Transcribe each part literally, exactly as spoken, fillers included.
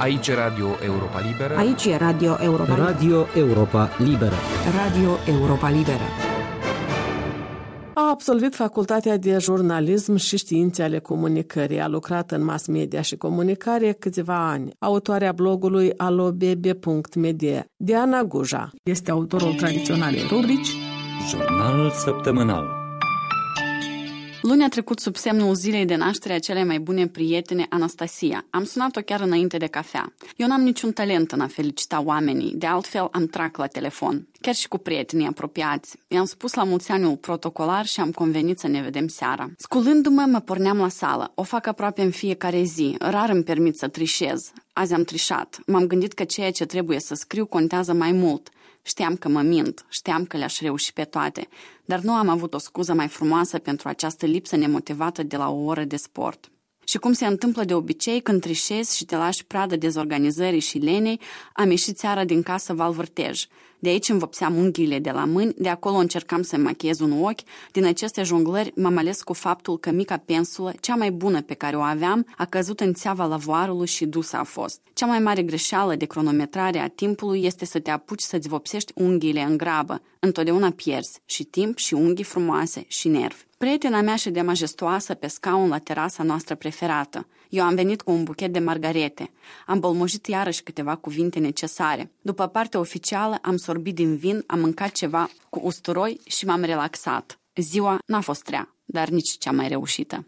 Aici e Radio Europa Liberă. Aici e Radio Europa Liberă. Radio Europa Liberă. Radio Europa Liberă. A absolvit Facultatea de Jurnalism și Științe ale Comunicării. A lucrat în mass media și comunicare câțiva ani. Autoarea blogului alobb punct media. Diana Guja este autorul tradiționalei rubrici Jurnalul săptămânal. Luni a trecut sub semnul zilei de naștere a celei mai bune prietene, Anastasia. Am sunat-o chiar înainte de cafea. Eu n-am niciun talent în a felicita oamenii, de altfel am trac la telefon. Chiar și cu prietenii apropiați. I-am spus la mulți ani protocolar și am convenit să ne vedem seara. Sculându-mă, mă porneam la sală. O fac aproape în fiecare zi. Rar îmi permit să trișez. Azi am trișat. M-am gândit că ceea ce trebuie să scriu contează mai mult. Știam că mă mint, știam că le-aș reuși pe toate, dar nu am avut o scuză mai frumoasă pentru această lipsă nemotivată de la o oră de sport. Și cum se întâmplă de obicei, când trișezi și te lași pradă dezorganizării și lenei, am ieșit seara din casă valvârtej. De aici îmi vopseam unghiile de la mâini, de acolo încercam să machiez un ochi. Din aceste jonglări m-am ales cu faptul că mica pensulă, cea mai bună pe care o aveam, a căzut în țeava lavoarului și dusă a fost. Cea mai mare greșeală de cronometrare a timpului este să te apuci să-ți vopsești unghiile în grabă. Întotdeauna pierzi și timp și unghii frumoase și nervi. Prietena mea ședea majestoasă pe scaun la terasa noastră preferată. Eu am venit cu un buchet de margarete. Am bolmojit iarăși câteva cuvinte necesare. După partea oficială am sorbit din vin, am mâncat ceva cu usturoi și m-am relaxat. Ziua n-a fost rea, dar nici cea mai reușită.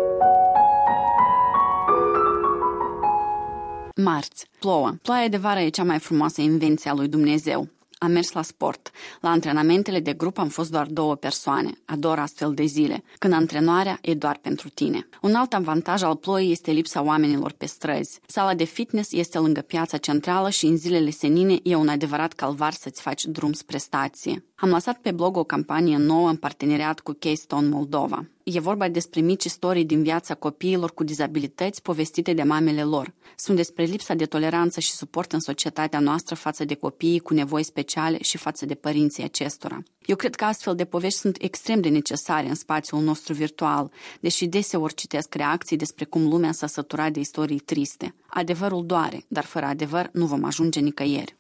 Marți. Plouă. Ploaia de vară e cea mai frumoasă invenție a lui Dumnezeu. Am mers la sport. La antrenamentele de grup am fost doar două persoane. Ador astfel de zile, când antrenoarea e doar pentru tine. Un alt avantaj al ploii este lipsa oamenilor pe străzi. Sala de fitness este lângă piața centrală și în zilele senine e un adevărat calvar să-ți faci drum spre stație. Am lăsat pe blog o campanie nouă în parteneriat cu Keystone Moldova. E vorba despre mici istorii din viața copiilor cu dizabilități povestite de mamele lor. Sunt despre lipsa de toleranță și suport în societatea noastră față de copiii cu nevoi speciale și față de părinții acestora. Eu cred că astfel de povești sunt extrem de necesare în spațiul nostru virtual, deși deseori citesc reacții despre cum lumea s-a săturat de istorii triste. Adevărul doare, dar fără adevăr nu vom ajunge nicăieri.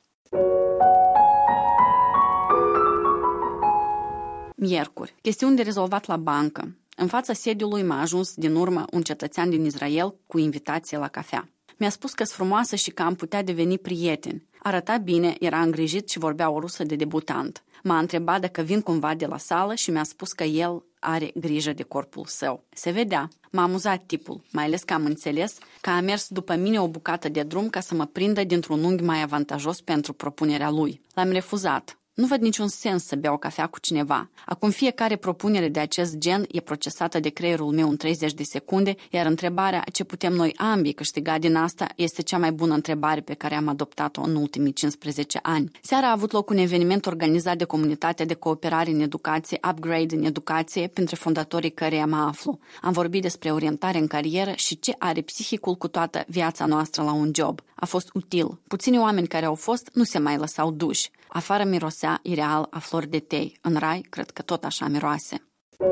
Miercuri. Chestiuni de rezolvat la bancă. În fața sediului m-a ajuns din urmă un cetățean din Israel cu invitație la cafea. Mi-a spus că-s frumoasă și că am putea deveni prieteni. Arăta bine, era îngrijit și vorbea o rusă de debutant. M-a întrebat dacă vin cumva de la sală și mi-a spus că el are grijă de corpul său. Se vedea. M-a amuzat tipul, mai ales că am înțeles că a mers după mine o bucată de drum ca să mă prindă dintr-un unghi mai avantajos pentru propunerea lui. L-am refuzat. Nu văd niciun sens să beau cafea cu cineva. Acum fiecare propunere de acest gen e procesată de creierul meu în treizeci de secunde, iar întrebarea ce putem noi ambii câștiga din asta este cea mai bună întrebare pe care am adoptat-o în ultimii cincisprezece ani. Seara a avut loc un eveniment organizat de Comunitatea de Cooperare în Educație, Upgrade în Educație, printre fondatorii căreia mă aflu. Am vorbit despre orientare în carieră și ce are psihicul cu toată viața noastră la un job. A fost util. Puțini oameni care au fost nu se mai lăsau duși. Afară mirosea ireal a flori de tei. În rai, cred că tot așa miroase.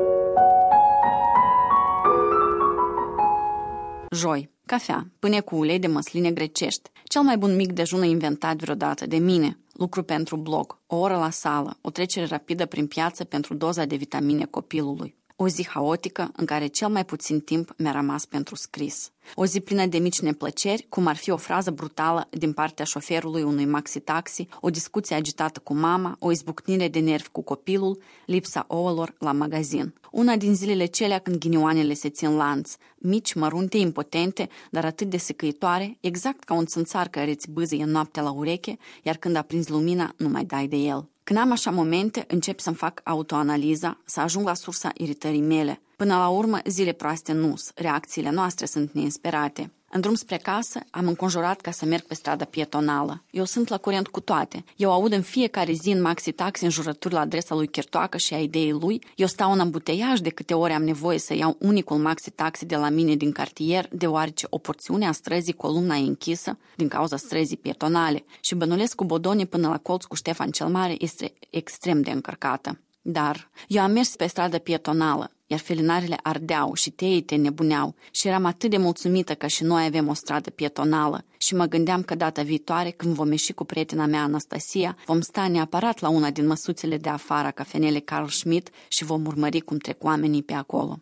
Joi. Cafea. Pâine cu ulei de măsline grecești. Cel mai bun mic dejun inventat vreodată de mine. Lucru pentru blog. O oră la sală. O trecere rapidă prin piață pentru doza de vitamine copilului. O zi haotică în care cel mai puțin timp mi-a rămas pentru scris. O zi plină de mici neplăceri, cum ar fi o frază brutală din partea șoferului unui maxi-taxi, o discuție agitată cu mama, o izbucnire de nervi cu copilul, lipsa ouălor la magazin. Una din zilele celea când ghinioanele se țin lanț, mici, mărunte, impotente, dar atât de secăitoare, exact ca un țânțar care îți bâzâie noaptea la ureche, iar când aprinzi lumina, nu mai dai de el. Când am așa momente, încep să-mi fac autoanaliza, să ajung la sursa iritării mele. Până la urmă, zile proaste nu-s, reacțiile noastre sunt neinsperate. În drum spre casă, am înconjurat ca să merg pe strada pietonală. Eu sunt la curent cu toate. Eu aud în fiecare zi în maxi-taxi înjurături la adresa lui Chirtoacă și a ideii lui. Eu stau în ambuteiaj de câte ori am nevoie să iau unicul maxi-taxi de la mine din cartier, deoarece o porțiune a străzii Columna e închisă din cauza străzii pietonale și bănulesc cu Bodone până la colț cu Ștefan cel Mare este extrem de încărcată. Dar eu am mers pe stradă pietonală. iar felinarele ardeau și teii te nebuneau și eram atât de mulțumită că și noi avem o stradă pietonală și mă gândeam că data viitoare, când vom ieși cu prietena mea Anastasia, vom sta neapărat la una din măsuțele de afară a cafenelei Carl Schmitt și vom urmări cum trec oamenii pe acolo.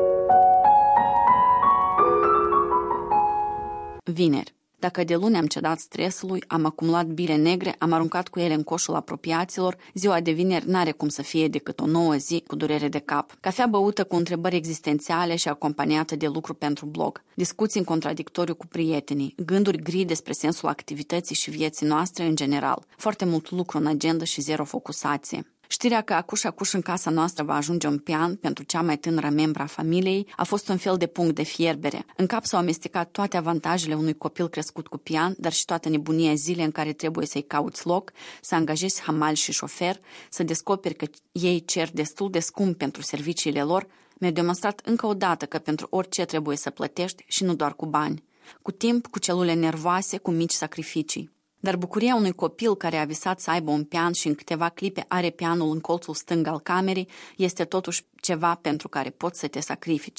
Vineri. Dacă de luni am cedat stresului, am acumulat bile negre, am aruncat cu ele în coșul apropiaților, ziua de vineri n-are cum să fie decât o nouă zi cu durere de cap. Cafea băută cu întrebări existențiale și acompaniată de lucru pentru blog, discuții în contradictoriu cu prietenii, gânduri gri despre sensul activității și vieții noastre în general, foarte mult lucru în agenda și zero focusație. Știrea că acuș-acuș în casa noastră va ajunge un pian pentru cea mai tânără membră a familiei a fost un fel de punct de fierbere. În cap s-au amestecat toate avantajele unui copil crescut cu pian, dar și toată nebunia zilei în care trebuie să-i cauți loc, să angajezi hamal și șofer, să descoperi că ei cer destul de scump pentru serviciile lor, mi-a demonstrat încă o dată că pentru orice trebuie să plătești și nu doar cu bani. Cu timp, cu celule nervoase, cu mici sacrificii. Dar bucuria unui copil care a visat să aibă un pian și în câteva clipe are pianul în colțul stâng al camerei este totuși ceva pentru care poți să te sacrifici.